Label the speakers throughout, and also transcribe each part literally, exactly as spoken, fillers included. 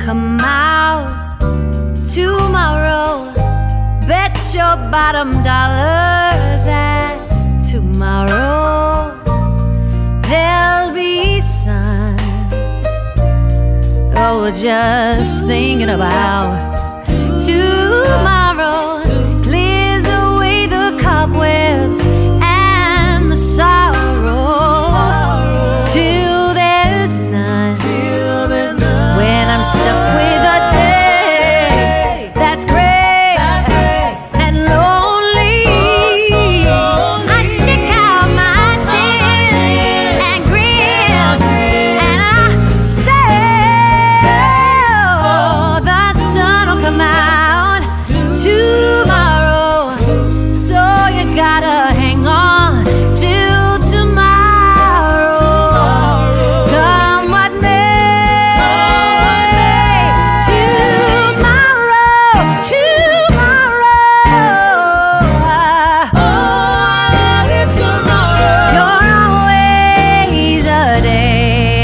Speaker 1: come out tomorrow. Bet your bottom dollar that tomorrow there'll be sun. Oh, we're just thinking about tomorrow clears away the cobwebs and the sorrow till there's none. When I'm stuck with a day that's great and lonely, I stick out my chin and grin, and I say, oh, the sun will come out tomorrow, so you gotta hang on till tomorrow. Come what may, tomorrow, tomorrow. You're always a day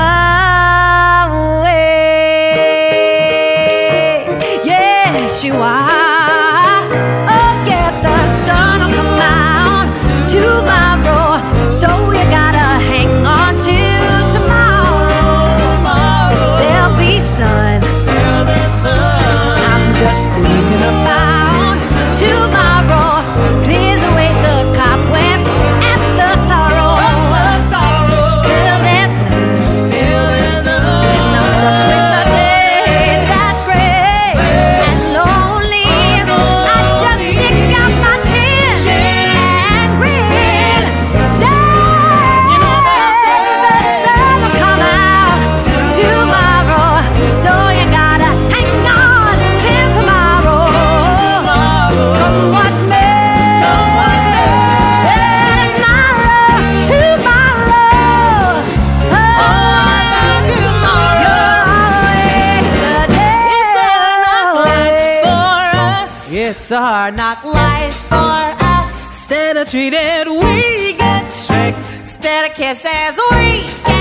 Speaker 1: away. Yes, you are. Oh, yeah, the sun will come out tomorrow, so you gotta hang on till tomorrow. There'll be sun. I'm just thinking about tomorrow clears away the cobwebs and the sorrow till there's none. When I'm stuck with the day that's great and lonely, I just stick out my chin and grin. Say the sun will come out tomorrow, so you gotta hang on till tomorrow. Come what may, tomorrow, tomorrow. Oh, you're always a day away.
Speaker 2: It's our not life for us. Instead of treated, we get tricked.
Speaker 3: Instead of kisses, we get